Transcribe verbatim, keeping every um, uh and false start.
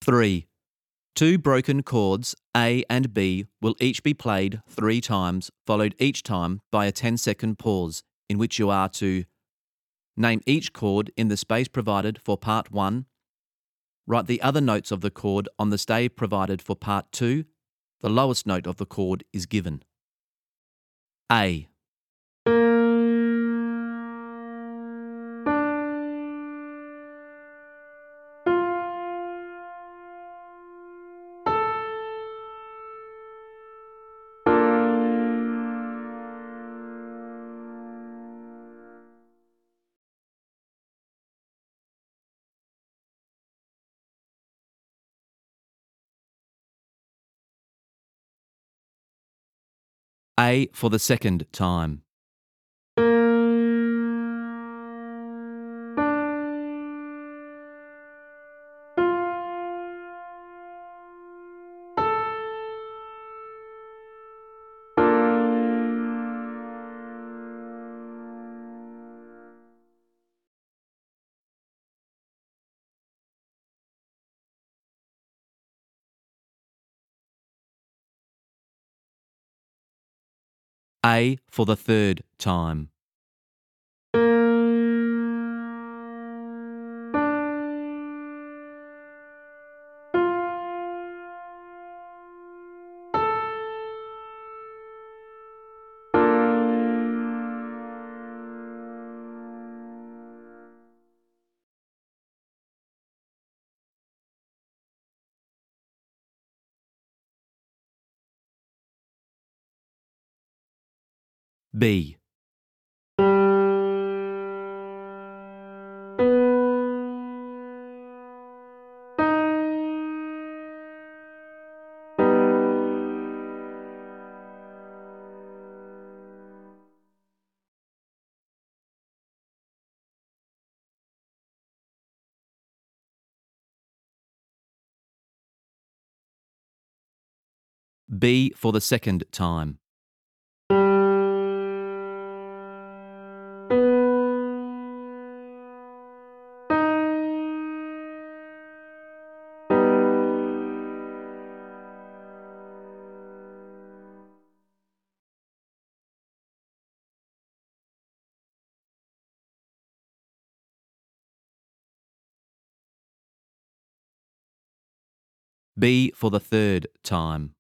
three. Two broken chords, A and B, will each be played three times, followed each time by a ten-second pause, in which you are to name each chord in the space provided for part one, write the other notes of the chord on the stave provided for part two. The lowest note of the chord is given. A. A for the second time. A for the third time. B. B for the second time. B for the third time.